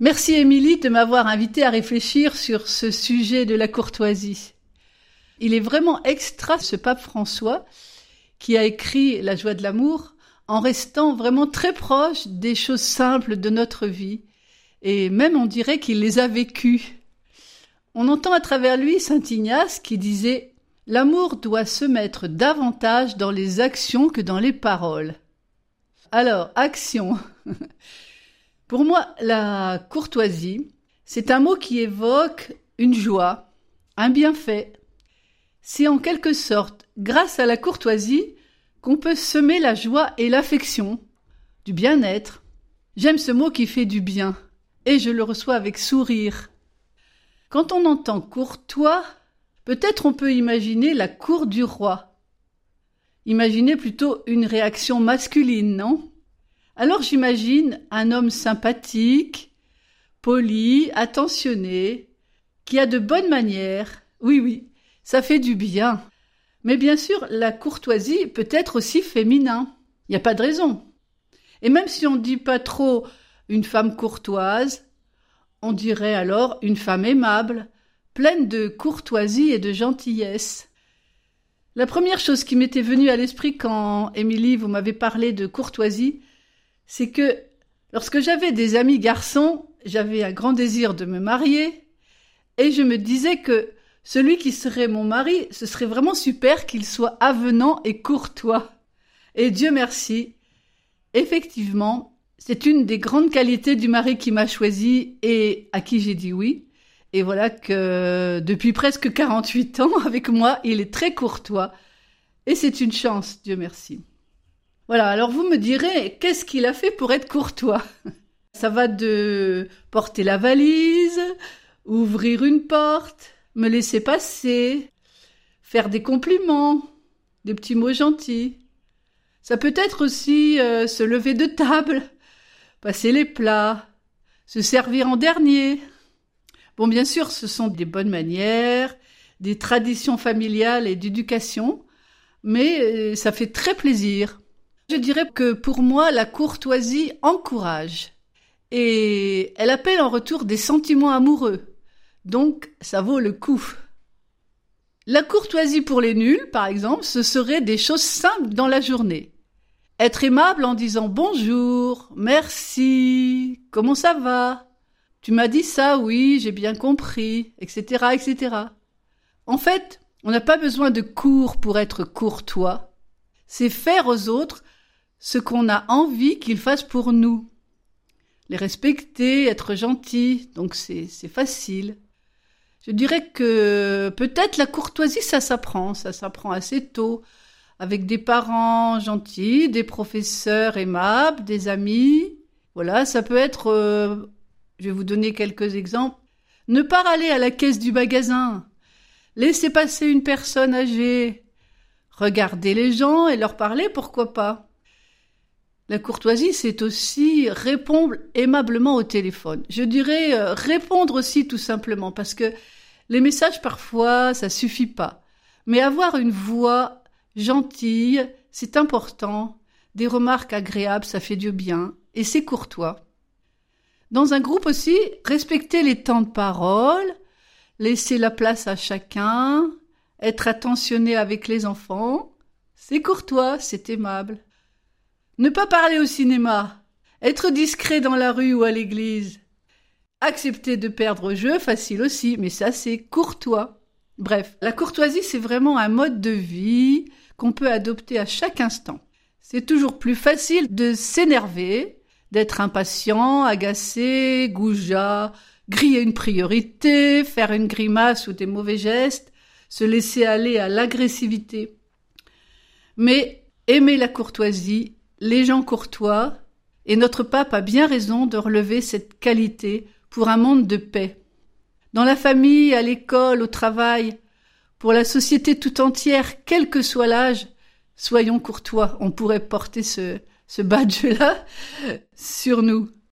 Merci Émilie de m'avoir invité à réfléchir sur ce sujet de la courtoisie. Il est vraiment extra ce pape François qui a écrit La joie de l'amour en restant vraiment très proche des choses simples de notre vie. Et même on dirait qu'il les a vécues. On entend à travers lui saint Ignace qui disait « L'amour doit se mettre davantage dans les actions que dans les paroles ». Alors, action. Pour moi, la courtoisie, c'est un mot qui évoque une joie, un bienfait. C'est en quelque sorte, grâce à la courtoisie, qu'on peut semer la joie et l'affection, du bien-être. J'aime ce mot qui fait du bien, et je le reçois avec sourire. Quand on entend courtois, peut-être on peut imaginer la cour du roi. Imaginez plutôt une réaction masculine, non ? Alors j'imagine un homme sympathique, poli, attentionné, qui a de bonnes manières. Oui, ça fait du bien. Mais bien sûr, la courtoisie peut être aussi féminin. Il n'y a pas de raison. Et même si on ne dit pas trop une femme courtoise, on dirait alors une femme aimable, pleine de courtoisie et de gentillesse. La première chose qui m'était venue à l'esprit quand, Émilie, vous m'avez parlé de courtoisie, c'est que lorsque j'avais des amis garçons, j'avais un grand désir de me marier et je me disais que celui qui serait mon mari, ce serait vraiment super qu'il soit avenant et courtois. Et Dieu merci, effectivement, c'est une des grandes qualités du mari qui m'a choisi et à qui j'ai dit oui. Et voilà que depuis presque 48 ans avec moi, il est très courtois. Et c'est une chance, Dieu merci. Voilà, alors vous me direz, qu'est-ce qu'il a fait pour être courtois ? Ça va de porter la valise, ouvrir une porte, me laisser passer, faire des compliments, des petits mots gentils. Ça peut être aussi se lever de table, passer les plats, se servir en dernier. Bon, bien sûr, ce sont des bonnes manières, des traditions familiales et d'éducation, mais ça fait très plaisir. Je dirais que pour moi, la courtoisie encourage et elle appelle en retour des sentiments amoureux. Donc, ça vaut le coup. La courtoisie pour les nuls, par exemple, ce serait des choses simples dans la journée. Être aimable en disant bonjour, merci, comment ça va ? Tu m'as dit ça, oui, j'ai bien compris, etc., etc. En fait, on n'a pas besoin de cours pour être courtois. C'est faire aux autres ce qu'on a envie qu'ils fassent pour nous. Les respecter, être gentil, donc c'est facile. Je dirais que peut-être la courtoisie, ça s'apprend assez tôt, avec des parents gentils, des professeurs aimables, des amis. Voilà, ça peut être, je vais vous donner quelques exemples. Ne pas râler à la caisse du magasin, laisser passer une personne âgée, regarder les gens et leur parler, pourquoi pas. La courtoisie, c'est aussi répondre aimablement au téléphone. Je dirais répondre aussi tout simplement, parce que les messages parfois, ça suffit pas. Mais avoir une voix gentille, c'est important. Des remarques agréables, ça fait du bien. Et c'est courtois. Dans un groupe aussi, respecter les temps de parole, laisser la place à chacun, être attentionné avec les enfants, c'est courtois, c'est aimable. Ne pas parler au cinéma, être discret dans la rue ou à l'église. Accepter de perdre au jeu, facile aussi, mais ça c'est courtois. Bref, la courtoisie c'est vraiment un mode de vie qu'on peut adopter à chaque instant. C'est toujours plus facile de s'énerver, d'être impatient, agacé, goujat, griller une priorité, faire une grimace ou des mauvais gestes, se laisser aller à l'agressivité. Mais aimer la courtoisie, les gens courtois, et notre pape a bien raison de relever cette qualité pour un monde de paix. Dans la famille, à l'école, au travail, pour la société tout entière, quel que soit l'âge, soyons courtois. On pourrait porter ce badge-là sur nous.